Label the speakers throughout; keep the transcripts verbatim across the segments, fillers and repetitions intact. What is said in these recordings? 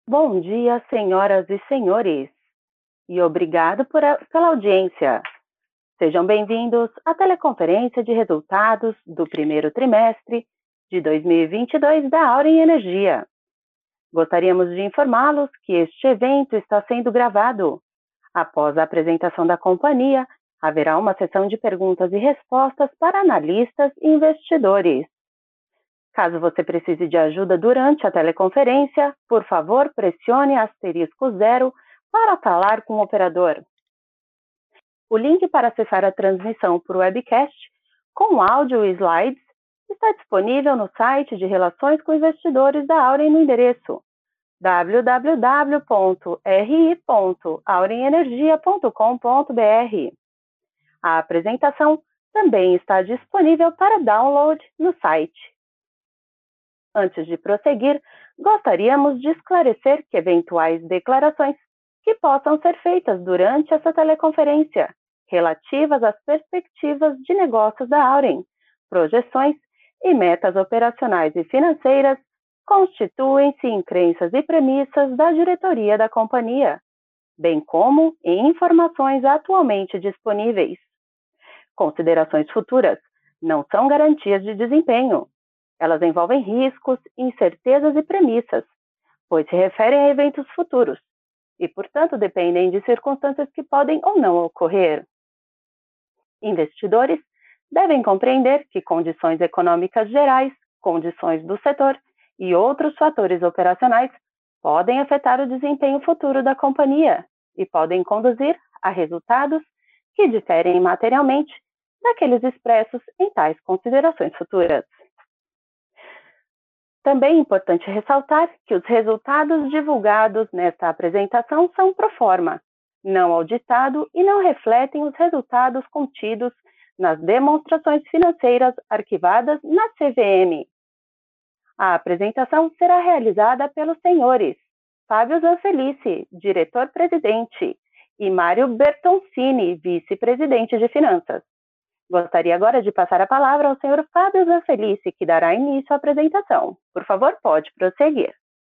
Speaker 1: Bom dia, senhoras e senhores, e obrigado por a- pela audiência. Sejam bem-vindos à teleconferência de resultados do primeiro trimestre de dois mil e vinte e dois da Auren Energia. Gostaríamos de informá-los que este evento está sendo gravado. Após a apresentação da companhia, haverá uma sessão de perguntas e respostas para analistas e investidores. Caso você precise de ajuda durante a teleconferência, por favor, pressione asterisco zero para falar com o operador. O link para acessar a transmissão por webcast, com áudio e slides, está disponível no site de Relações com Investidores da Auren no endereço w w w ponto r i ponto aurenenergia ponto com ponto b r. A apresentação também está disponível para download no site. Antes de prosseguir, gostaríamos de esclarecer que eventuais declarações que possam ser feitas durante essa teleconferência, relativas às perspectivas de negócios da Auren, projeções e metas operacionais e financeiras, constituem-se em crenças e premissas da diretoria da companhia, bem como em informações atualmente disponíveis. Considerações futuras não são garantias de desempenho. Elas envolvem riscos, incertezas e premissas, pois se referem a eventos futuros e, portanto, dependem de circunstâncias que podem ou não ocorrer. Investidores devem compreender que condições econômicas gerais, condições do setor e outros fatores operacionais podem afetar o desempenho futuro da companhia e podem conduzir a resultados que diferem materialmente daqueles expressos em tais considerações futuras. Também é importante ressaltar que os resultados divulgados nesta apresentação são pro forma, não auditado e não refletem os resultados contidos nas demonstrações financeiras arquivadas na C V M. A apresentação será realizada pelos senhores Fábio Zanfelice, diretor-presidente, e Mário Bertoncini, vice-presidente de Finanças. Gostaria agora de passar a palavra ao senhor Fábio Zanfelice, que dará início à apresentação. Por favor, pode prosseguir.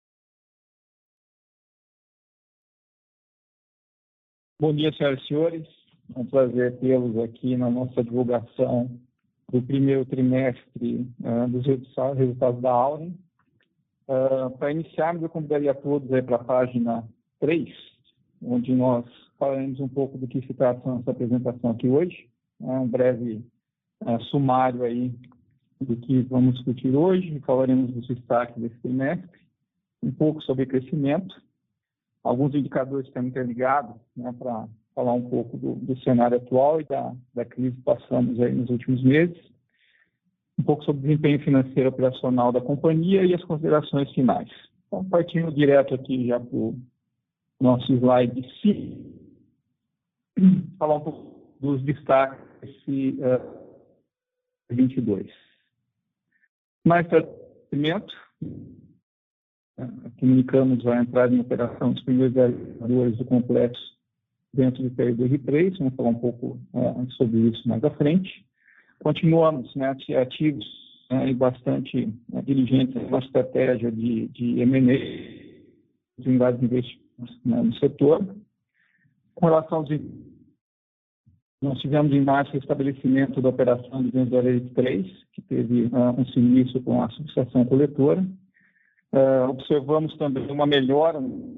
Speaker 2: Bom dia, senhoras e senhores. É um prazer tê-los aqui na nossa divulgação do primeiro trimestre uh, dos resultados da Auren. Uh, para iniciarmos, eu convidaria a todos para a página três, onde nós falaremos um pouco do que se trata nossa apresentação aqui hoje. É um breve uh, sumário aí do que vamos discutir hoje. Falaremos dos destaques desse trimestre, um pouco sobre crescimento, alguns indicadores que estão interligados, né, para falar um pouco do, do cenário atual e da, da crise que passamos aí nos últimos meses, um pouco sobre o desempenho financeiro operacional da companhia e as considerações finais. Então, partindo direto aqui já para o nosso slide cinco, falar um pouco dos destaques desse uh, vinte e dois. Mais crescimento, uh, comunicamos a entrada em operação dos primeiros geradores do complexo dentro do P R três, vamos falar um pouco uh, sobre isso mais à frente. Continuamos, né, ativos uh, e bastante uh, diligentes na estratégia de, de M and A, de vários investimentos, né, no setor. Com relação aos Nós tivemos em março o estabelecimento da operação de Vendoreiro três, que teve uh, um sinistro com a associação coletora. Uh, observamos também uma melhora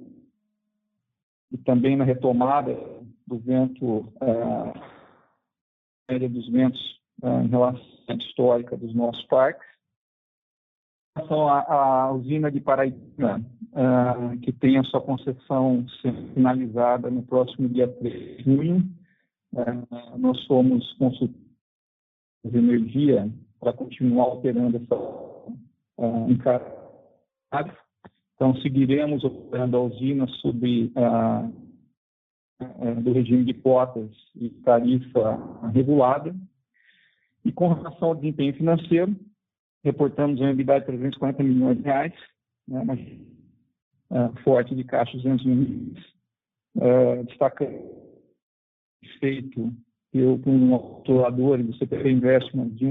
Speaker 2: e também na retomada do vento, uh, média dos ventos uh, em relação à histórica dos nossos parques. Em relação à, à usina de Paraíba, uh, que tem a sua concessão sendo finalizada no próximo dia três de junho, Uh, nós somos consultores de energia para continuar operando essa uh, encarada. Então, seguiremos operando a usina sob uh, uh, do regime de cotas e tarifa regulada. E com relação ao desempenho financeiro, reportamos uma EBITDA de trezentos e quarenta milhões de reais, né, uma uh, forte de caixa de duzentos milhões, uh, destacando feito eu, por um atuador do C P P Investment de um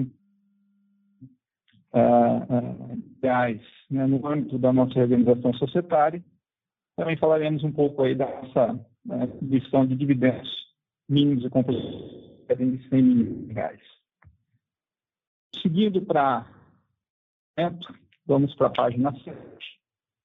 Speaker 2: uh, uh, reais, né, no âmbito da nossa organização societária, Também falaremos um pouco aí da nossa né, distribuição de dividendos mínimos e complementos de cem milhões de reais. Seguindo para vamos para a página sete.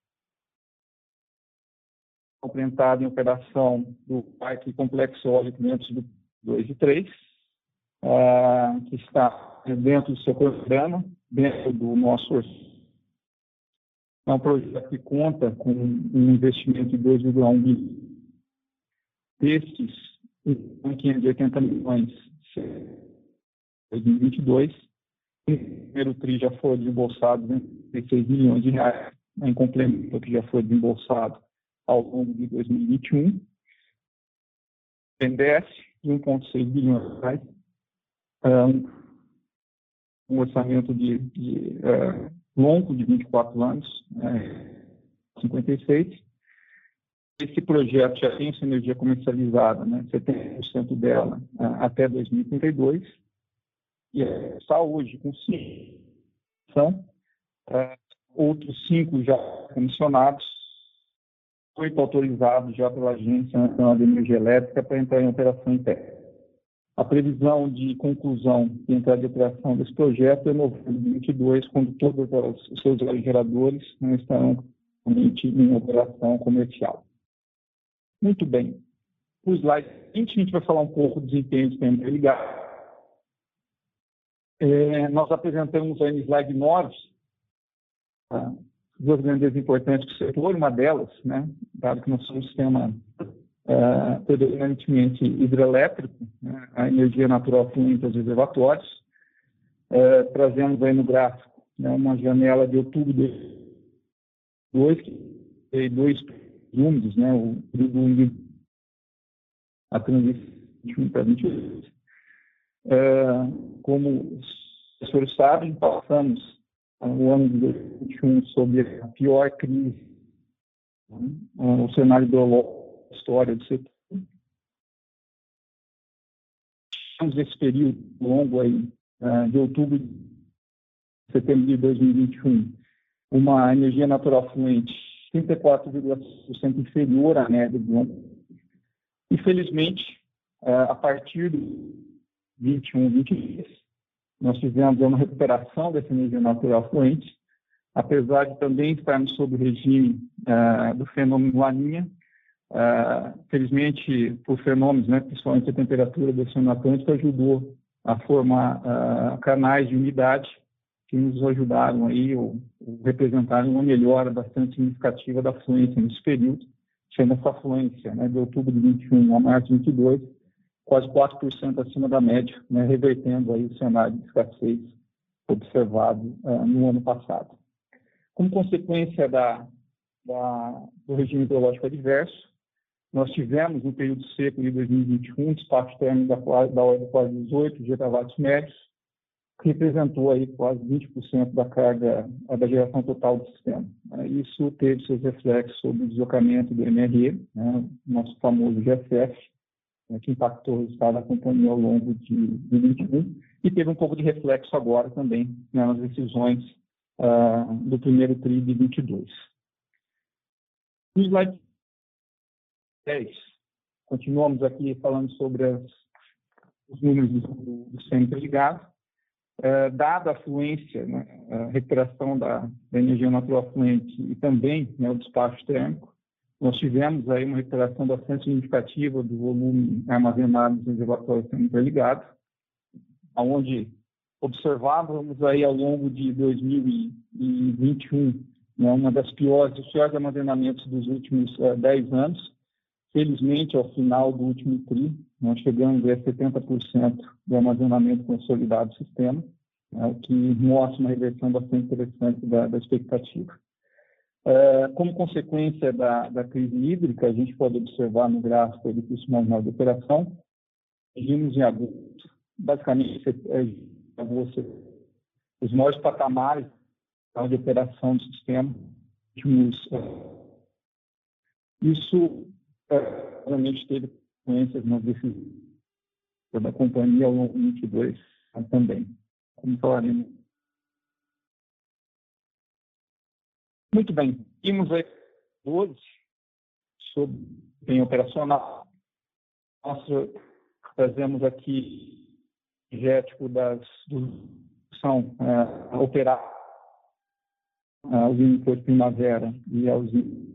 Speaker 2: Complementado em operação do Parque Complexo Eólico dentro do dois e três, uh, que está dentro do seu programa, dentro do nosso orçamento. É um projeto que conta com um investimento de dois vírgula um bilhões. Destes, quinhentos e oitenta milhões em dois mil e vinte e dois. O primeiro tri já foi desembolsado trinta e seis milhões de reais, em complemento que já foi desembolsado ao longo de dois mil e vinte e um. O B N D E S de um vírgula seis bilhões de reais. Um, um orçamento de, de uh, longo de vinte e quatro anos, uh, cinquenta e seis. Esse projeto já tem sua energia comercializada, né, setenta por cento dela uh, até dois mil e trinta e dois. E está hoje com cinco, são uh, outros cinco já comissionados, oito autorizados já pela Agência Nacional de Energia Elétrica para entrar em operação interna. A previsão de conclusão e entrada de operação desse projeto é em novembro de dois mil e vinte e dois, quando todos os seus geradores não estarão em operação comercial. Muito bem. No slide vinte, a gente vai falar um pouco do desempenho do sistema interligado. É, nós apresentamos aí no slide nove tá, duas grandezas importantes para o setor, uma delas, né, dado que nós somos um sistema uh, predominantemente hidrelétrico, né, a energia natural fluente aos reservatórios, uh, trazemos aí no gráfico né, uma janela de outubro de dois, que tem dois úmidos, né, o período úmido, a transição de vinte e um para vinte e dois. Uh, como os senhores sabem, passamos o ano de dois mil e vinte e um sob a pior crise, né, o cenário hidrológico da história do setor. Temos esse período longo aí, uh, de outubro a setembro de dois mil e vinte e um, uma energia natural fluente trinta e quatro vírgula cinco por cento inferior à média do ano. Infelizmente, uh, a partir do vinte e um, vinte e dois, nós tivemos uma recuperação dessa energia natural fluente, apesar de também estarmos sob o regime uh, do fenômeno Laninha, uh, felizmente por fenômenos, né, principalmente a temperatura do Oceano Atlântico, ajudou a formar uh, canais de umidade que nos ajudaram aí, ou, ou representaram uma melhora bastante significativa da fluência nesse período, sendo essa fluência né, de outubro de vinte e um a março de vinte e dois, quase quatro por cento acima da média, né, revertendo aí o cenário de escassez observado uh, no ano passado. Como consequência da, da, do regime hidrológico adverso, nós tivemos no período seco de dois mil e vinte e um um despacho térmico da, da ordem de quase dezoito gigawatts médios, que representou aí quase vinte por cento da carga da geração total do sistema. Isso teve seus reflexos sobre o deslocamento do M R E, né, nosso famoso G S F, que impactou o resultado da companhia ao longo de dois mil e vinte e um, e teve um pouco de reflexo agora também né, nas decisões uh, do primeiro tri de vinte e dois. No slide dez, continuamos aqui falando sobre as, os números do, do sistema interligado. Uh, dada a fluência, né, a recuperação da, da energia natural fluente e também né, o despacho térmico, nós tivemos aí uma recuperação bastante significativa do volume armazenado nos reservatórios interligados, onde observávamos aí ao longo de dois mil e vinte e um né, uma das piores, os piores armazenamentos dos últimos uh, dez anos. Felizmente, ao final do último tri, nós chegamos a setenta por cento do armazenamento consolidado do sistema, né, o que mostra uma reversão bastante interessante da, da expectativa. Uh, como consequência da, da crise hídrica, a gente pode observar no gráfico do custo marginal de operação, vimos em agosto, basicamente, é, os maiores patamares de operação do sistema. Uh, isso, uh, realmente, teve consequências nas decisões da companhia ao longo de vinte e dois uh, também, como falaremos. Muito bem, vimos aí doze, sobre desempenho operacional. Nós trazemos aqui o energético das que são é, operadas a usina de Primavera e a usina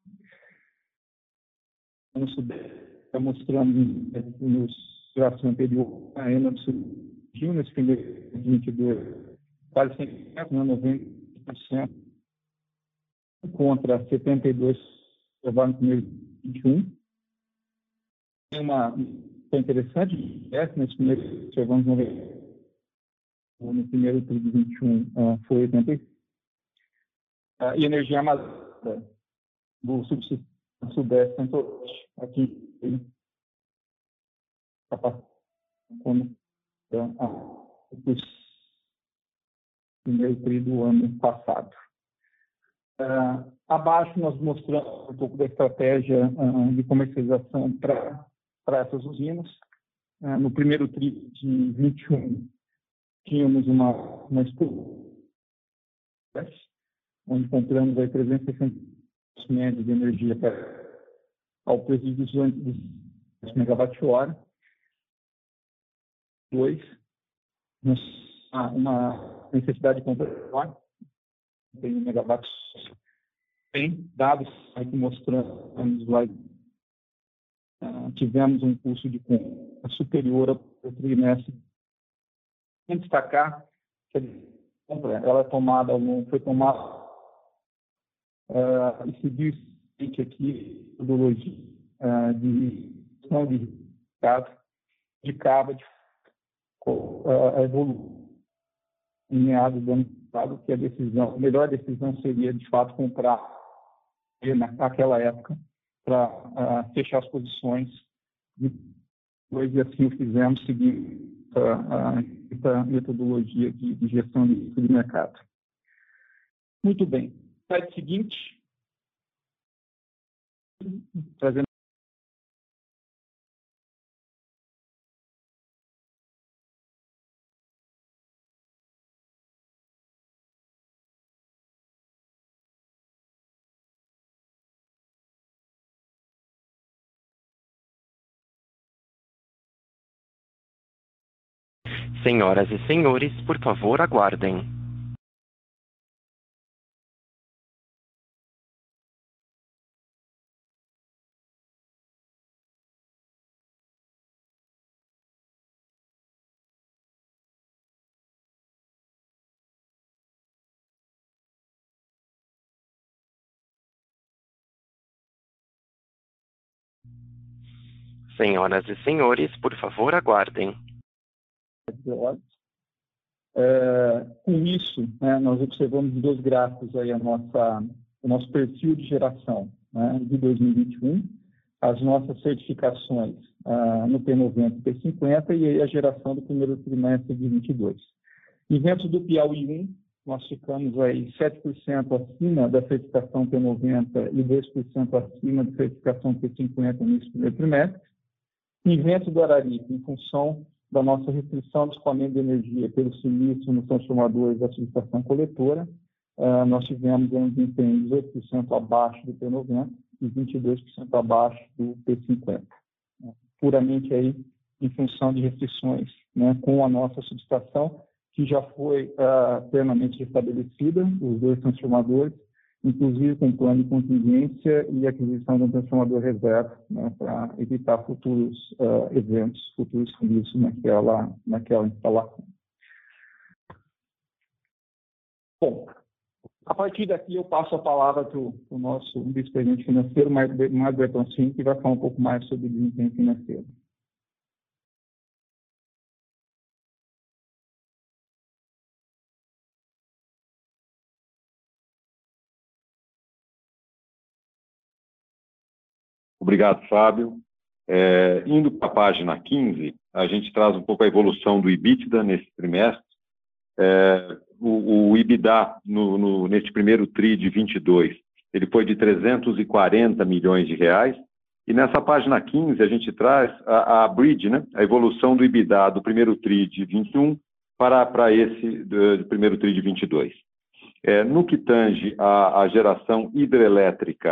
Speaker 2: no Sudeste, mostrando nos gráficos anteriores, a ENA surgiu nesse primeiro vinte e dois, quase cem por cento, né, noventa por cento, contra setenta e dois por cento no primeiro vinte e um. Tem uma coisa interessante, nesse primeiro, observamos no primeiro tri de vinte e um, uh, foi oitenta e cinco. Uh, e energia armazenada do subsistema Sudeste Centro-Oeste, aqui como o primeiro tri do ano passado. Uh, abaixo nós mostramos um pouco da estratégia uh, de comercialização para essas usinas. Uh, no primeiro tri de vinte e um, tínhamos uma, uma estrutura onde compramos aí trezentos e sessenta médios de energia para, ao preço de duzentos megawatt-hora. Dois, uma necessidade de compra tem megawatts, tem dados aqui mostrando no slide. Uh, tivemos um custo de compra superior ao trimestre. Tem que destacar que a compra ela é tomada, foi tomada uh, e seguiu aqui a metodologia uh, de gestão de mercado de cabo de uh, evoluir em meados do ano passado, que a decisão, a melhor decisão seria, de fato, comprar naquela época para uh, fechar as posições. Depois, e assim o fizemos, seguindo uh, a metodologia de, de gestão de, de mercado. Muito bem. Slide seguinte. Trazendo
Speaker 3: Senhoras e senhores, por favor, aguardem. Senhoras e senhores, por favor, aguardem.
Speaker 2: É, com isso, né, nós observamos em dois gráficos aí a nossa, o nosso perfil de geração, né, de dois mil e vinte e um, as nossas certificações ah, no P noventa e P cinquenta e aí a geração do primeiro trimestre de vinte e dois. Em ventos do Piauí um, nós ficamos aí sete por cento acima da certificação P noventa e dois por cento acima da certificação P cinquenta nesse primeiro trimestre. Em ventos do Araripe, em função da nossa restrição de escoamento de energia pelo sinistro nos transformadores da subestação coletora, uh, nós tivemos um desempenho de dezoito por cento abaixo do P noventa e vinte e dois por cento abaixo do P cinquenta. Uh, puramente aí em função de restrições, né, com a nossa subestação, que já foi uh, plenamente restabelecida, os dois transformadores, inclusive com plano de contingência e aquisição de um transformador reserva, né, para evitar futuros uh, eventos, futuros riscos naquela, naquela instalação. Bom, a partir daqui eu passo a palavra para o nosso vice-presidente financeiro, Marco Bertoncini, que vai falar um pouco mais sobre desempenho financeiro.
Speaker 4: Obrigado, Fábio. É, indo para a página quinze, a gente traz um pouco a evolução do EBITDA nesse trimestre. É, o, o EBITDA no, no, neste primeiro tri de vinte e dois, ele foi de trezentos e quarenta milhões de reais. E nessa página quinze a gente traz a, a bridge, né, a evolução do EBITDA do primeiro tri de vinte e um para, para esse do, do primeiro tri de vinte e dois. É, no que tange a, a geração hidrelétrica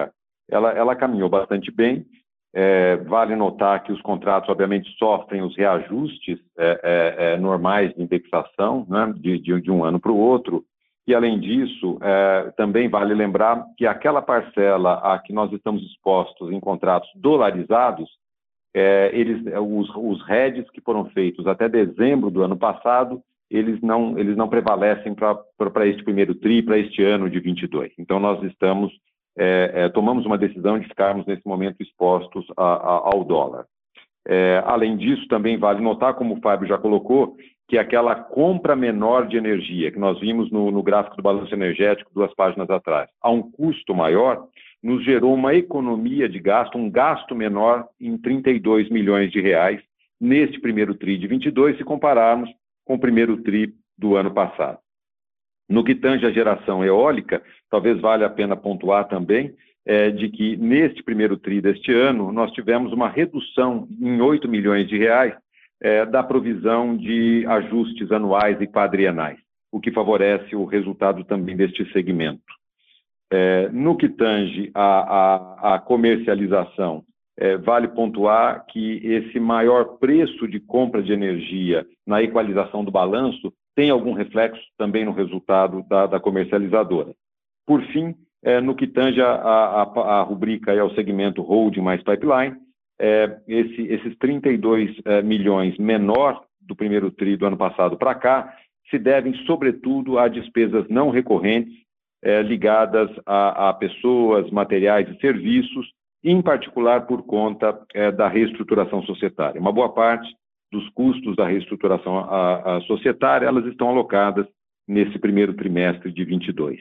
Speaker 4: ela, ela caminhou bastante bem. É, vale notar que os contratos, obviamente, sofrem os reajustes é, é, é, normais de indexação, né, de, de, de um ano para o outro. E, além disso, é, também vale lembrar que aquela parcela a que nós estamos expostos em contratos dolarizados, é, eles, os, os hedges que foram feitos até dezembro do ano passado, eles não, eles não prevalecem para este primeiro tri, para este ano de vinte e dois. Então, nós estamos, é, é, tomamos uma decisão de ficarmos, nesse momento, expostos a, a, ao dólar. É, além disso, também vale notar, como o Fábio já colocou, que aquela compra menor de energia, que nós vimos no, no gráfico do balanço energético duas páginas atrás, a um custo maior, nos gerou uma economia de gasto, um gasto menor em trinta e dois milhões de reais neste primeiro tri de vinte e dois, se compararmos com o primeiro tri do ano passado. No que tange a geração eólica, talvez valha a pena pontuar também é, de que neste primeiro tri deste ano nós tivemos uma redução em oito milhões de reais é, da provisão de ajustes anuais e quadrienais, o que favorece o resultado também deste segmento. É, no que tange a, a, a comercialização, é, vale pontuar que esse maior preço de compra de energia na equalização do balanço tem algum reflexo também no resultado da, da comercializadora. Por fim, é, no que tange a, a, a rubrica e ao segmento holding mais pipeline, é, esse, esses trinta e dois é, milhões menor do primeiro tri do ano passado para cá se devem, sobretudo, a despesas não recorrentes É, ligadas a, a pessoas, materiais e serviços, em particular por conta é, da reestruturação societária. Uma boa parte dos custos da reestruturação a, a societária, elas estão alocadas nesse primeiro trimestre de vinte e dois.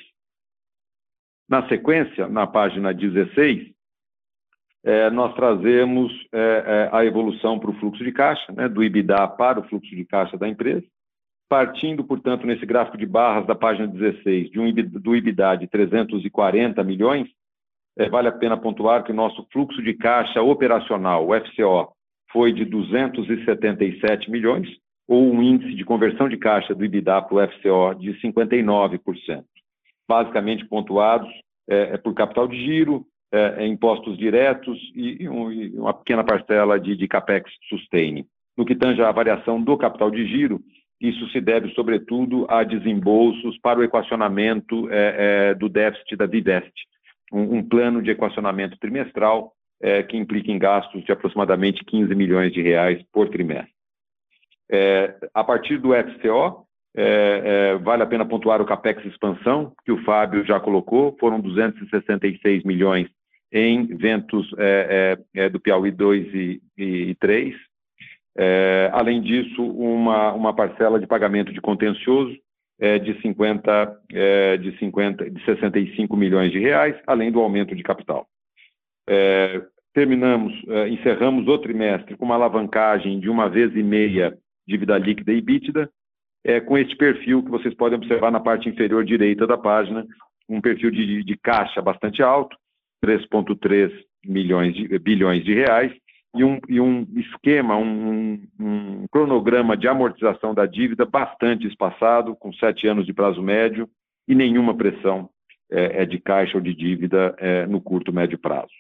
Speaker 4: Na sequência, na página dezesseis, é, nós trazemos é, é, a evolução para o fluxo de caixa, né, do EBITDA para o fluxo de caixa da empresa. Partindo, portanto, nesse gráfico de barras da página dezesseis, de um, do EBITDA de trezentos e quarenta milhões, é, vale a pena pontuar que o nosso fluxo de caixa operacional, o F C O, foi de duzentos e setenta e sete milhões, ou um índice de conversão de caixa do EBITDA para o F C O de cinquenta e nove por cento. Basicamente pontuados é, é por capital de giro, é, é impostos diretos e, e, um, e uma pequena parcela de, de CAPEX sustain. No que tange à variação do capital de giro, isso se deve, sobretudo, a desembolsos para o equacionamento é, é, do déficit da Vivest, um, um plano de equacionamento trimestral é, que implica em gastos de aproximadamente quinze milhões de reais por trimestre. É, a partir do F C O, é, é, vale a pena pontuar o CAPEX expansão, que o Fábio já colocou, foram duzentos e sessenta e seis milhões em ventos é, é, do Piauí dois e três. É, além disso, uma, uma parcela de pagamento de contencioso é, de, cinquenta, é, de, cinquenta, de sessenta e cinco milhões de reais, além do aumento de capital. É, terminamos, é, encerramos o trimestre com uma alavancagem de uma vez e meia dívida líquida e EBITDA, é, com este perfil que vocês podem observar na parte inferior direita da página, um perfil de, de caixa bastante alto, três vírgula três milhões de, bilhões de reais, E um, e um esquema, um, um cronograma de amortização da dívida bastante espaçado, com sete anos de prazo médio e nenhuma pressão é, é de caixa ou de dívida é, no curto, médio prazo.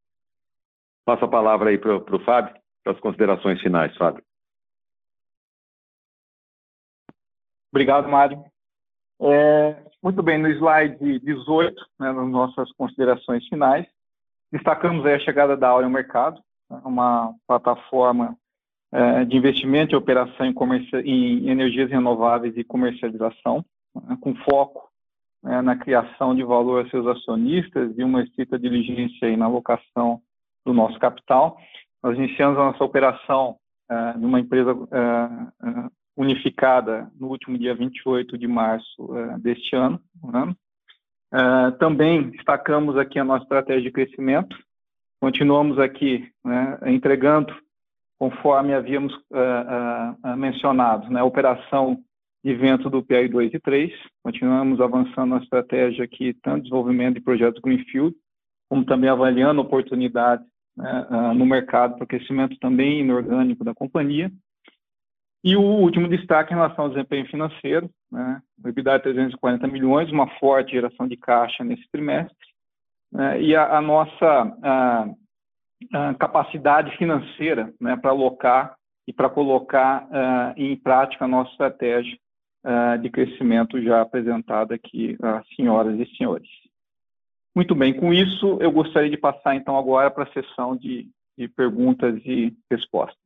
Speaker 4: Passo a palavra aí para o Fábio, para as considerações finais, Fábio.
Speaker 2: Obrigado, Mário. É, muito bem, no slide dezoito, né, nas nossas considerações finais, destacamos aí a chegada da Auren ao mercado, uma plataforma é, de investimento e operação em, em energias renováveis e comercialização, né, com foco né, na criação de valor a seus acionistas e uma estrita diligência aí na alocação do nosso capital. Nós iniciamos a nossa operação é, numa empresa é, unificada no último dia vinte e oito de março é, deste ano. Né? É, também destacamos aqui a nossa estratégia de crescimento. Continuamos aqui né, entregando, conforme havíamos uh, uh, mencionado, né, a operação de vento do Piauí dois e três. Continuamos avançando na estratégia aqui, tanto desenvolvimento de projetos Greenfield, como também avaliando oportunidades né, uh, no mercado para crescimento também inorgânico da companhia. E o último destaque em relação ao desempenho financeiro, né, o EBITDA de trezentos e quarenta milhões, uma forte geração de caixa nesse trimestre, né, e a, a nossa a, a capacidade financeira, né, para alocar e para colocar uh, em prática a nossa estratégia uh, de crescimento já apresentada aqui às senhoras e senhores. Muito bem, com isso eu gostaria de passar então agora para a sessão de, de perguntas e respostas.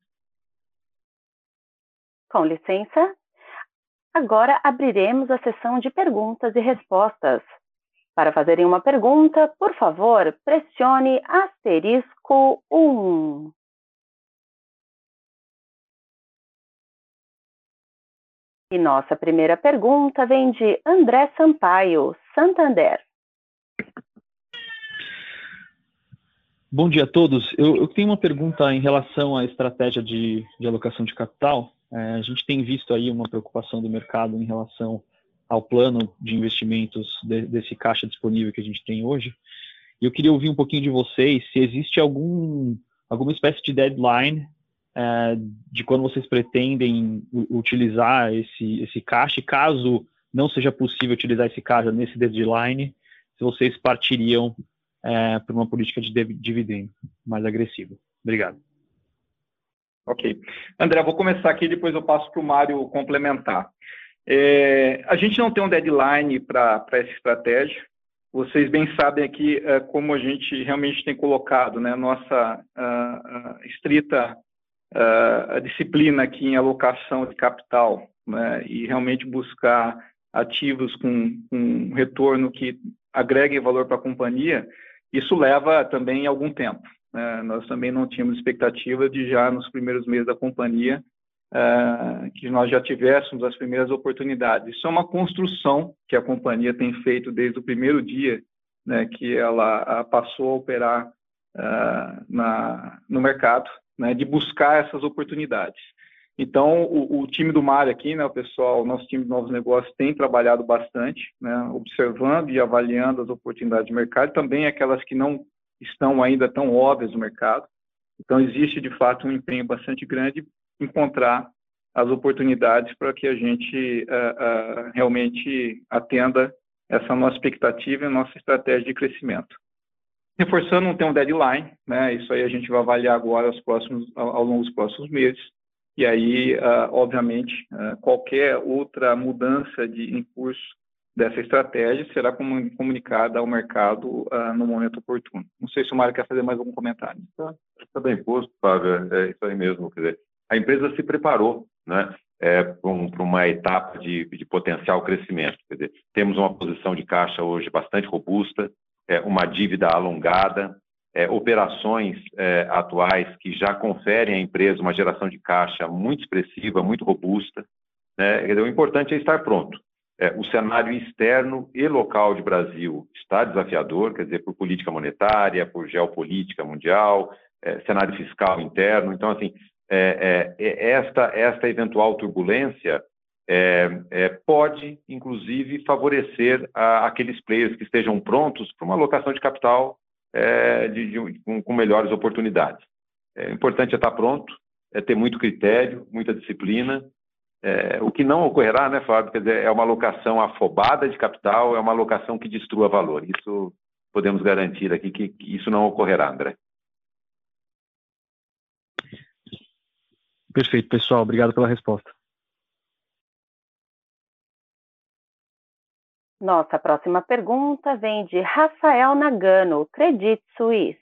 Speaker 1: Com licença, agora abriremos a sessão de perguntas e respostas. Para fazerem uma pergunta, por favor, pressione asterisco um. E nossa primeira pergunta vem de André Sampaio, Santander.
Speaker 5: Bom dia a todos. Eu, eu tenho uma pergunta em relação à estratégia de, de alocação de capital. É, a gente tem visto aí uma preocupação do mercado em relação ao plano de investimentos de, desse caixa disponível que a gente tem hoje. E eu queria ouvir um pouquinho de vocês se existe algum, alguma espécie de deadline é, de quando vocês pretendem utilizar esse, esse caixa, e caso não seja possível utilizar esse caixa nesse deadline, se vocês partiriam é, para uma política de dividendo mais agressiva. Obrigado.
Speaker 2: Ok. André, vou começar aqui e depois eu passo para o Mário complementar. É, a gente não tem um deadline para essa estratégia. Vocês bem sabem aqui é, como a gente realmente tem colocado, né, nossa a, a estrita a, a disciplina aqui em alocação de capital, né, e realmente buscar ativos com, com um retorno que agregue valor para a companhia. Isso leva também algum tempo. Né? Nós também não tínhamos expectativa de já nos primeiros meses da companhia Uh, que nós já tivéssemos as primeiras oportunidades. Isso é uma construção que a companhia tem feito desde o primeiro dia, né, que ela uh, passou a operar uh, na, no mercado, né, de buscar essas oportunidades. Então, o, o time do Mário aqui, né, o pessoal, o nosso time de novos negócios tem trabalhado bastante, né, observando e avaliando as oportunidades de mercado, também aquelas que não estão ainda tão óbvias no mercado. Então, existe, de fato, um empenho bastante grande encontrar as oportunidades para que a gente uh, uh, realmente atenda essa nossa expectativa e nossa estratégia de crescimento. Reforçando, não tem um deadline, né? Isso aí a gente vai avaliar agora aos próximos, ao, ao longo dos próximos meses, e aí, uh, obviamente, uh, qualquer outra mudança de em curso dessa estratégia será comunicada ao mercado uh, no momento oportuno. Não sei se o Mário quer fazer mais algum comentário.
Speaker 4: Está tá bem posto, Fábio, é isso aí mesmo, quer dizer, a empresa se preparou, né, é, para um, uma etapa de, de potencial crescimento. Quer dizer, temos uma posição de caixa hoje bastante robusta, é, uma dívida alongada, é, operações é, atuais que já conferem à empresa uma geração de caixa muito expressiva, muito robusta. Né? Quer dizer, o importante é estar pronto. É, o cenário externo e local de Brasil está desafiador, quer dizer, por política monetária, por geopolítica mundial, é, cenário fiscal interno. Então, assim, É, é, esta, esta eventual turbulência é, é, pode, inclusive, favorecer a, aqueles players que estejam prontos para uma alocação de capital é, de, de, com, com melhores oportunidades. É importante é estar pronto, é ter muito critério, muita disciplina. É, o que não ocorrerá, né, Fábio, quer dizer, é uma alocação afobada de capital, é uma alocação que destrua valor. Isso podemos garantir aqui que, que isso não ocorrerá, André.
Speaker 5: Perfeito, pessoal. Obrigado pela resposta.
Speaker 1: Nossa próxima pergunta vem de Rafael Nagano, Credit Suisse.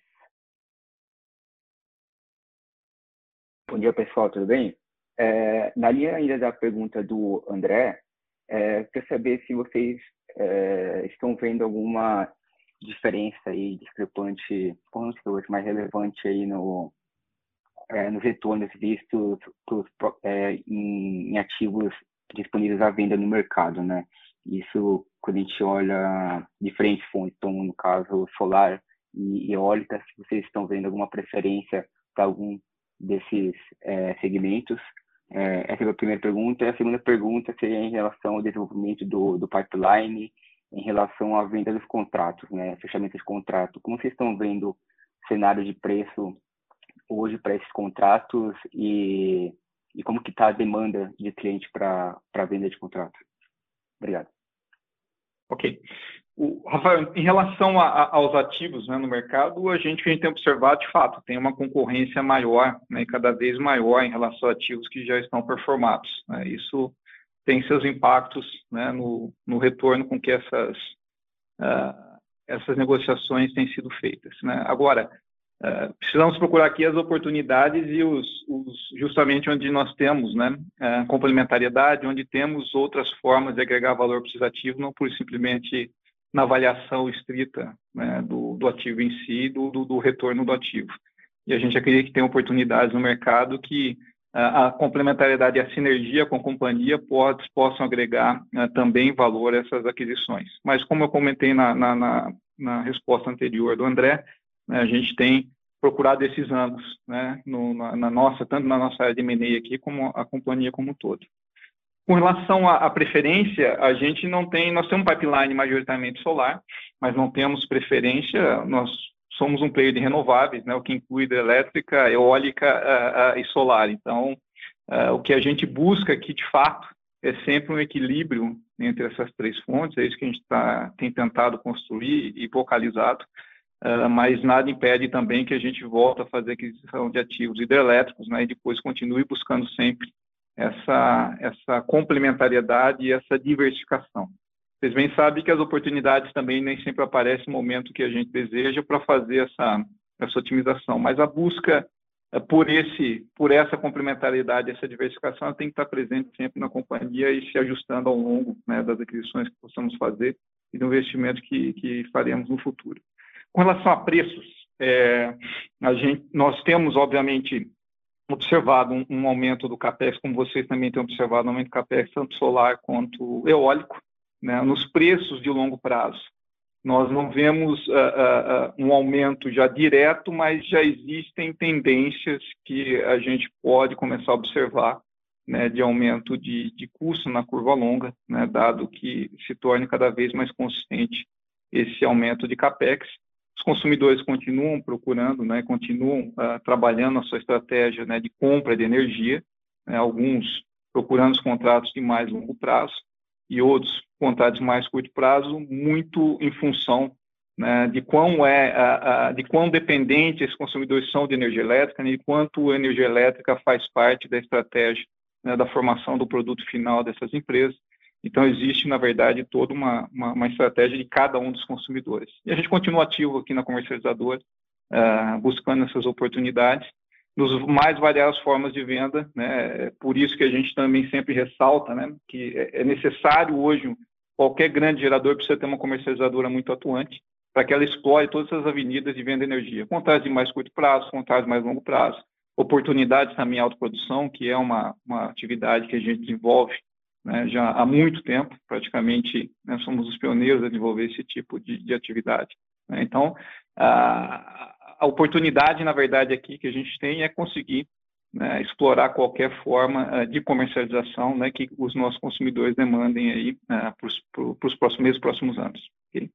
Speaker 6: Bom dia, pessoal. Tudo bem? É, na linha ainda da pergunta do André, é, quer saber se vocês é, estão vendo alguma diferença aí, discrepante, mais relevante aí no É, nos retornos vistos pros, é, em, em ativos disponíveis à venda no mercado, né? Isso, quando a gente olha diferentes fontes, então, no caso, solar e eólica, se vocês estão vendo alguma preferência para algum desses é, segmentos. É, essa é a primeira pergunta. E a segunda pergunta seria em relação ao desenvolvimento do, do pipeline, em relação à venda dos contratos, né? Fechamento de contrato. Como vocês estão vendo o cenário de preço hoje para esses contratos e, e como que está a demanda de cliente para a venda de contrato? Obrigado.
Speaker 2: Ok. O, Rafael, em relação a, a, aos ativos, né, no mercado, a gente, a gente tem observado, de fato, tem uma concorrência maior, né, cada vez maior em relação a ativos que já estão performados, né. Isso tem seus impactos, né, no, no retorno com que essas, uh, essas negociações têm sido feitas, né. Agora, uh, precisamos procurar aqui as oportunidades e os, os justamente onde nós temos, né, uh, complementariedade, onde temos outras formas de agregar valor para esses ativos, não por simplesmente na avaliação estrita, né, do, do ativo em si, do, do, do retorno do ativo. E a gente acredita que tem oportunidades no mercado que a, a complementariedade e a sinergia com a companhia pode, possam agregar uh, também valor a essas aquisições. Mas como eu comentei na, na, na, na resposta anterior do André, né, a gente tem procurado esses ângulos, né, no, na, na nossa, tanto na nossa área de M and A aqui, como a companhia como um todo. Com relação à, à preferência, a gente não tem, nós temos um pipeline majoritariamente solar, mas não temos preferência, nós somos um player de renováveis, né, o que inclui hidrelétrica, eólica uh, uh, e solar. Então, uh, o que a gente busca aqui, de fato, é sempre um equilíbrio entre essas três fontes, é isso que a gente tá, tem tentado construir e focalizado, uh, mas nada impede também que a gente volte a fazer aquisição de ativos hidrelétricos, né, e depois continue buscando sempre essa, essa complementariedade e essa diversificação. Vocês bem sabem que as oportunidades também nem sempre aparecem no momento que a gente deseja para fazer essa, essa otimização, mas a busca por, esse, por essa complementariedade, essa diversificação, tem que estar presente sempre na companhia e se ajustando ao longo, né, das aquisições que possamos fazer e do investimento que, que faremos no futuro. Com relação a preços, é, a gente, nós temos, obviamente, observado um, um aumento do CAPEX, como vocês também têm observado, um aumento do CAPEX, tanto solar quanto eólico, né, nos preços de longo prazo. Nós não vemos uh, uh, um aumento já direto, mas já existem tendências que a gente pode começar a observar, né, de aumento de, de custo na curva longa, né, dado que se torne cada vez mais consistente esse aumento de CAPEX. Os consumidores continuam procurando, né, continuam uh, trabalhando a sua estratégia, né, de compra de energia, né, alguns procurando os contratos de mais longo prazo e outros contratos de mais curto prazo, muito em função, né, de quão é, uh, uh, de quão dependentes esses consumidores são de energia elétrica, né, e quanto a energia elétrica faz parte da estratégia, né, da formação do produto final dessas empresas. Então, existe, na verdade, toda uma, uma, uma estratégia de cada um dos consumidores. E a gente continua ativo aqui na comercializadora, uh, buscando essas oportunidades, nos mais variadas formas de venda, né? Por isso que a gente também sempre ressalta, né, que é necessário hoje, qualquer grande gerador precisa ter uma comercializadora muito atuante, para que ela explore todas as avenidas de venda de energia, contratos de mais curto prazo, contratos de mais longo prazo, oportunidades também em autoprodução, que é uma, uma atividade que a gente desenvolve, né, já há muito tempo, praticamente, né, somos os pioneiros a desenvolver esse tipo de, de atividade, né? Então, a, a oportunidade, na verdade, aqui que a gente tem é conseguir, né, explorar qualquer forma uh, de comercialização, né, que os nossos consumidores demandem aí uh, para os próximos meses, próximos anos. Okay?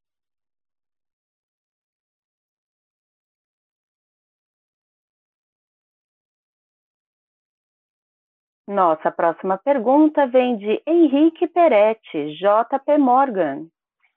Speaker 1: Nossa próxima pergunta vem de Henrique Peretti, J P Morgan.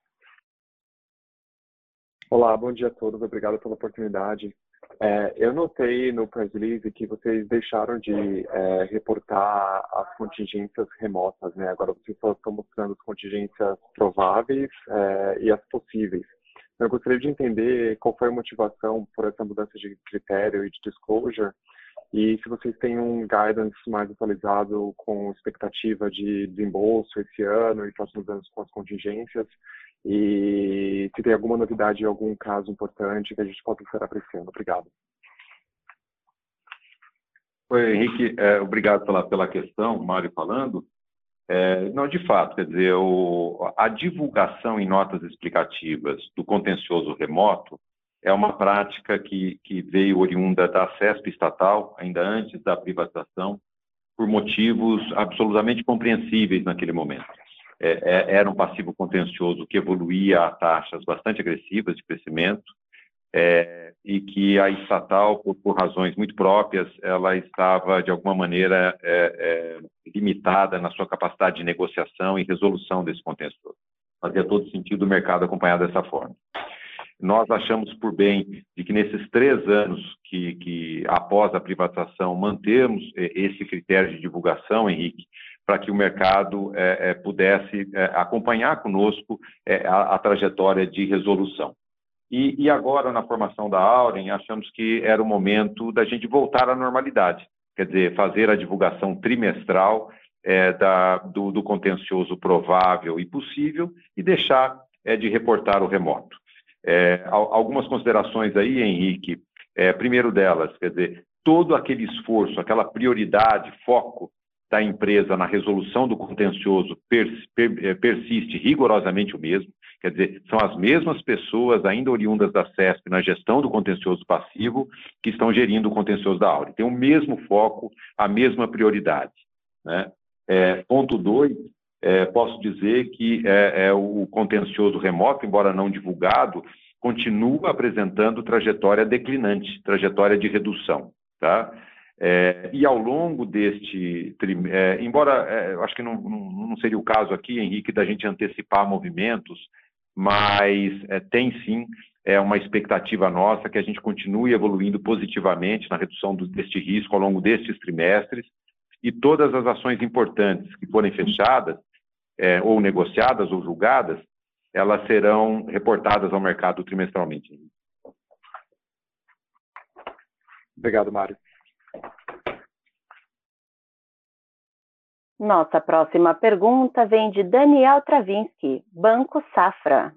Speaker 7: Olá, bom dia a todos, obrigado pela oportunidade. É, eu notei no press release que vocês deixaram de é, reportar as contingências remotas, né? Agora vocês só estão mostrando as contingências prováveis é, e as possíveis. Eu gostaria de entender qual foi a motivação por essa mudança de critério e de disclosure, e se vocês têm um guidance mais atualizado com expectativa de desembolso esse ano e próximos anos com as contingências, e se tem alguma novidade em algum caso importante que a gente possa estar apreciando. Obrigado.
Speaker 4: Oi, Henrique, é, obrigado pela, pela questão, Mário falando. É, não, de fato, quer dizer, o, a divulgação em notas explicativas do contencioso remoto é uma prática que, que veio oriunda da CESP estatal, ainda antes da privatização, por motivos absolutamente compreensíveis naquele momento. É, é, era um passivo contencioso que evoluía a taxas bastante agressivas de crescimento, é, e que a estatal, por, por razões muito próprias, ela estava, de alguma maneira, é, é, limitada na sua capacidade de negociação e resolução desse contencioso. fazia todo sentido o mercado acompanhar dessa forma. Nós achamos por bem de que nesses três anos que, que após a privatização mantemos esse critério de divulgação, Henrique, para que o mercado é, é, pudesse é, acompanhar conosco é, a, a trajetória de resolução. E, e agora, na formação da Auren, achamos que era o momento da gente voltar à normalidade, quer dizer, fazer a divulgação trimestral é, da, do, do contencioso provável e possível e deixar é, de reportar o remoto. É, algumas considerações aí, Henrique. É, primeiro delas, quer dizer, todo aquele esforço, aquela prioridade, foco da empresa na resolução do contencioso pers, per, persiste rigorosamente o mesmo. Quer dizer, são as mesmas pessoas, ainda oriundas da C E S P, na gestão do contencioso passivo, que estão gerindo o contencioso da Auren. Tem o mesmo foco, a mesma prioridade, né? É, ponto dois, é, posso dizer que é, é, o contencioso remoto, embora não divulgado, continua apresentando trajetória declinante, trajetória de redução, tá? É, e ao longo deste, é, embora é, eu acho que não, não, não seria o caso aqui, Henrique, da gente antecipar movimentos, mas é, tem sim é, uma expectativa nossa que a gente continue evoluindo positivamente na redução do, deste risco ao longo destes trimestres, e todas as ações importantes que forem fechadas, é, ou negociadas ou julgadas, elas serão reportadas ao mercado trimestralmente.
Speaker 7: Obrigado, Mário.
Speaker 1: Nossa próxima pergunta vem de Daniel Travinski, Banco Safra.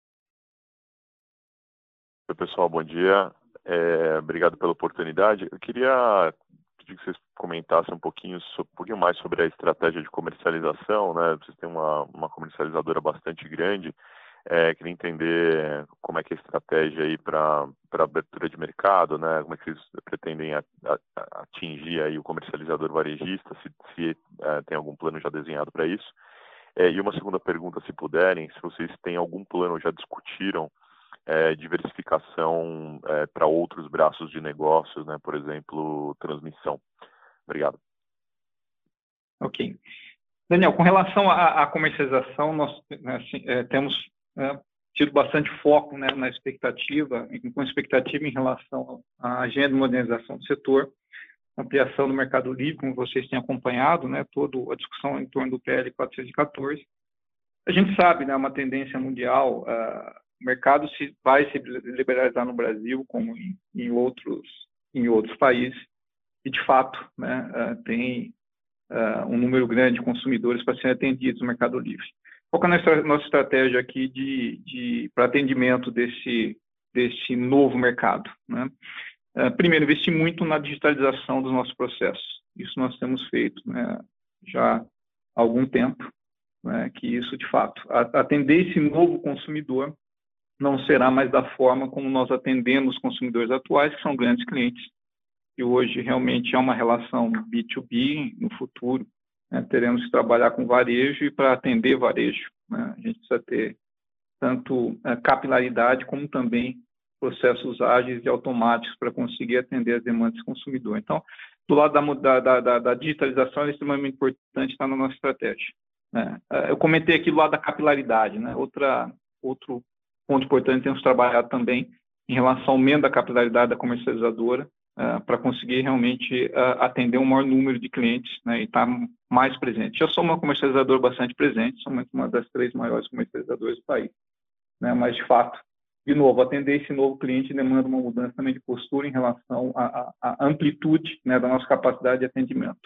Speaker 8: Oi, pessoal, bom dia. É, obrigado pela oportunidade. Eu queria pedir que vocês comentassem um pouquinho, um pouquinho mais sobre a estratégia de comercialização, né? Vocês têm uma, uma comercializadora bastante grande. É, queria entender como é que é a estratégia aí para para abertura de mercado, né? Como é que vocês pretendem a, a, a atingir aí o comercializador varejista, se, se é, tem algum plano já desenhado para isso. É, e uma segunda pergunta, se puderem, se vocês têm algum plano, já discutiram é, diversificação é, para outros braços de negócios, né? Por exemplo, transmissão. Obrigado.
Speaker 2: Ok. Daniel, com relação à, à comercialização, nós assim, é, temos é, tido bastante foco, né, na expectativa, com expectativa em relação à agenda de modernização do setor, ampliação do mercado livre, como vocês têm acompanhado, né, toda a discussão em torno do P L quatrocentos e quatorze. A gente sabe, né, uma tendência mundial, uh, o mercado se, vai se liberalizar no Brasil, como em, em, outros, em outros países, e, de fato, né, uh, tem uh, um número grande de consumidores para serem atendidos no mercado livre. Qual é a nossa, nossa estratégia aqui de, de, para atendimento desse, desse novo mercado, né? Uh, primeiro, investir muito na digitalização dos nossos processos. Isso nós temos feito, né, já há algum tempo, né, que isso, de fato, atender esse novo consumidor não será mais da forma como nós atendemos os consumidores atuais, que são grandes clientes, e hoje realmente é uma relação B dois B. No futuro, né, teremos que trabalhar com varejo, e para atender varejo, né, a gente precisa ter tanto é, capilaridade como também processos ágeis e automáticos para conseguir atender as demandas do consumidor. Então, do lado da, da, da, da digitalização, é extremamente importante estar na nossa estratégia, né? Eu comentei aqui do lado da capilaridade, né? Outra, outro ponto importante, temos trabalhado também em relação ao aumento da capilaridade da comercializadora, uh, para conseguir realmente uh, atender um maior número de clientes, né, e estar mais presente. Já sou uma comercializadora bastante presente, somos uma das três maiores comercializadoras do país, né? Mas, de fato, de novo, atender esse novo cliente demanda uma mudança também de postura em relação à, à amplitude, né, da nossa capacidade de atendimento.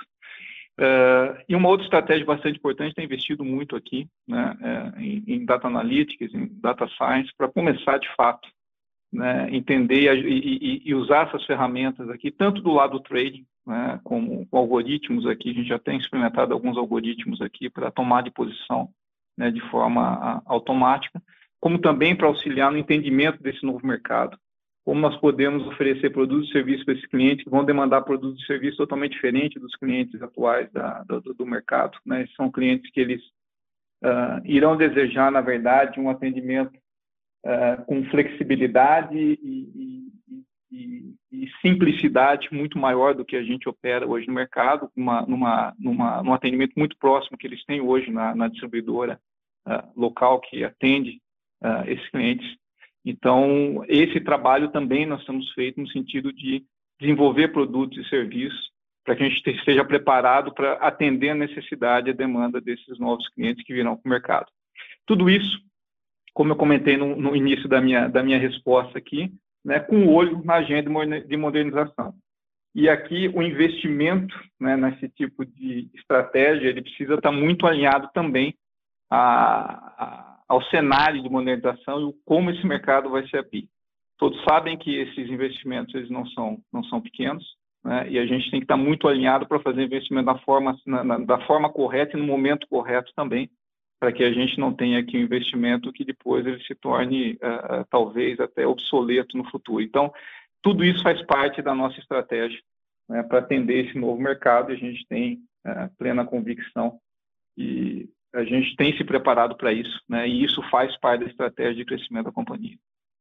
Speaker 2: Uh, e uma outra estratégia bastante importante, tem investido muito aqui, né, uh, em, em data analytics, em data science, para começar, de fato, né, entender e, e, e usar essas ferramentas aqui, tanto do lado do trading, né, como com algoritmos aqui. A gente já tem experimentado alguns algoritmos aqui para tomar de posição, né, de forma a, automática, como também para auxiliar no entendimento desse novo mercado, como nós podemos oferecer produtos e serviços para esses clientes que vão demandar produtos e serviços totalmente diferentes dos clientes atuais da, do, do mercado, né? São clientes que eles uh, irão desejar, na verdade, um atendimento uh, com flexibilidade e, e, e, e simplicidade muito maior do que a gente opera hoje no mercado, uma, numa, numa, num atendimento muito próximo que eles têm hoje na, na distribuidora uh, local que atende uh, esses clientes. Então, esse trabalho também nós temos feito no sentido de desenvolver produtos e serviços para que a gente esteja preparado para atender a necessidade e a demanda desses novos clientes que virão para o mercado. Tudo isso, como eu comentei no, no início da minha, da minha resposta aqui, né, com o olho na agenda de modernização. E aqui o investimento, né, nesse tipo de estratégia, ele precisa estar muito alinhado também a, a, ao cenário de modernização e como esse mercado vai se abrir. Todos sabem que esses investimentos eles não são, não são pequenos, né, e a gente tem que estar muito alinhado para fazer investimento da forma, na, na, da forma correta e no momento correto também, para que a gente não tenha aqui um investimento que depois ele se torne, uh, talvez, até obsoleto no futuro. Então, tudo isso faz parte da nossa estratégia, né, para atender esse novo mercado, e a gente tem uh, plena convicção e a gente tem se preparado para isso, né, e isso faz parte da estratégia de crescimento da companhia.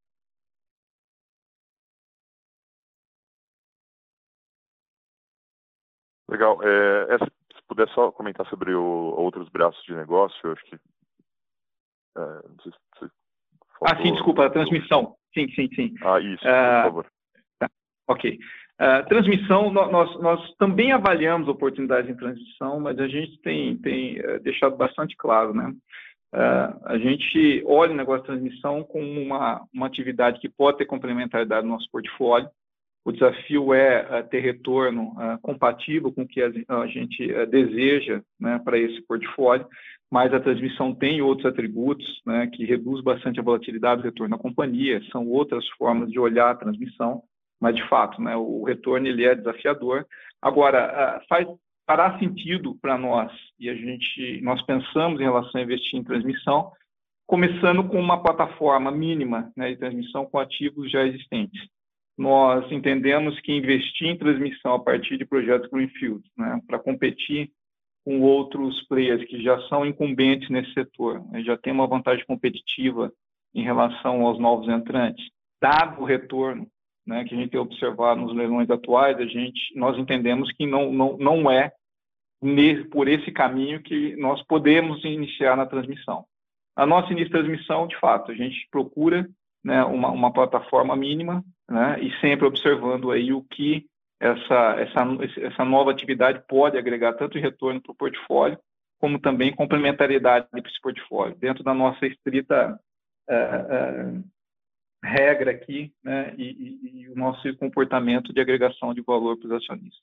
Speaker 8: Legal. É, se puder só comentar sobre o, outros braços de negócio, eu acho que... É, não sei se, se
Speaker 2: ah, sim, desculpa, a transmissão. Sim, sim, sim.
Speaker 8: Ah, isso,
Speaker 2: uh,
Speaker 8: por favor.
Speaker 2: Tá, ok. Uh, transmissão, nós, nós também avaliamos oportunidades em transmissão, mas a gente tem, tem uh, deixado bastante claro, né? Uh, a gente olha o negócio de transmissão como uma, uma atividade que pode ter complementaridade no nosso portfólio. O desafio é uh, ter retorno uh, compatível com o que a, a gente uh, deseja, né, para esse portfólio, mas a transmissão tem outros atributos, né, que reduz bastante a volatilidade do retorno da companhia, são outras formas de olhar a transmissão, mas, de fato, né, o retorno ele é desafiador. Agora, uh, faz, fará sentido para nós, e a gente, nós pensamos em relação a investir em transmissão, começando com uma plataforma mínima, né, de transmissão com ativos já existentes. Nós entendemos que investir em transmissão a partir de projetos Greenfield, né, para competir com outros players que já são incumbentes nesse setor, né, já tem uma vantagem competitiva em relação aos novos entrantes, dado o retorno, né, que a gente tem observado nos leilões atuais, a gente, nós entendemos que não, não, não é nesse, por esse caminho que nós podemos iniciar na transmissão. A nossa início de transmissão, de fato, a gente procura, né, uma, uma plataforma mínima, né, e sempre observando aí o que essa, essa, essa nova atividade pode agregar tanto em retorno para o portfólio, como também complementariedade para esse portfólio, dentro da nossa estrita uh, uh, regra aqui, né, e, e, e o nosso comportamento de agregação de valor para os acionistas.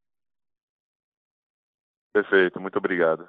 Speaker 8: Perfeito, muito obrigado.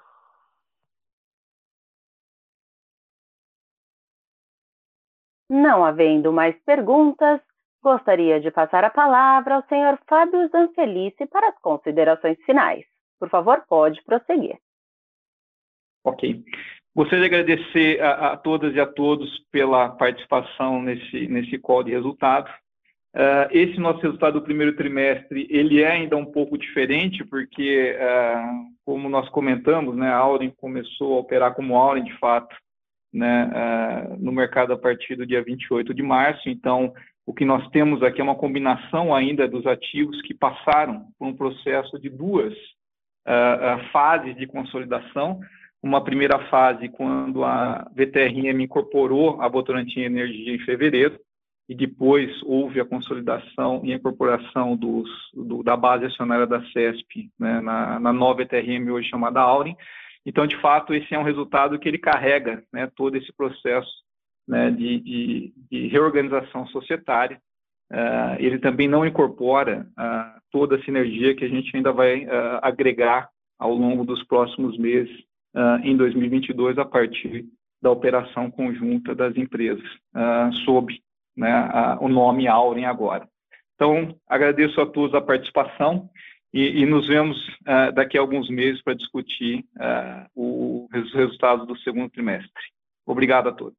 Speaker 1: Não havendo mais perguntas, gostaria de passar a palavra ao senhor Fábio Zanfelice para as considerações finais. Por favor, pode prosseguir.
Speaker 2: Ok. Gostaria de agradecer a, a todas e a todos pela participação nesse, nesse call de resultado. Uh, esse nosso resultado do primeiro trimestre, ele é ainda um pouco diferente, porque, uh, como nós comentamos, né, a Auren começou a operar como Auren, de fato, né, uh, no mercado a partir do dia vinte e oito de março. Então, o que nós temos aqui é uma combinação ainda dos ativos que passaram por um processo de duas uh, uh, fases de consolidação. Uma primeira fase, quando a V T R M incorporou a Votorantim Energia em fevereiro, e depois houve a consolidação e a incorporação dos, do, da base acionária da CESP, né, na, na nova V T R M, hoje chamada Auren. Então, de fato, esse é um resultado que ele carrega, né, todo esse processo, né, de, de, de reorganização societária. Uh, ele também não incorpora uh, toda a sinergia que a gente ainda vai uh, agregar ao longo dos próximos meses, uh, em dois mil e vinte e dois, a partir da operação conjunta das empresas, uh, sob, né, a, o nome Auren agora. Então, agradeço a todos a participação e, e nos vemos uh, daqui a alguns meses para discutir uh, o, os resultados do segundo trimestre. Obrigado a todos.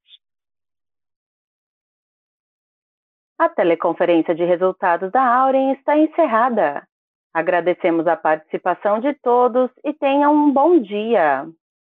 Speaker 1: A teleconferência de resultados da Auren está encerrada. Agradecemos a participação de todos e tenham um bom dia.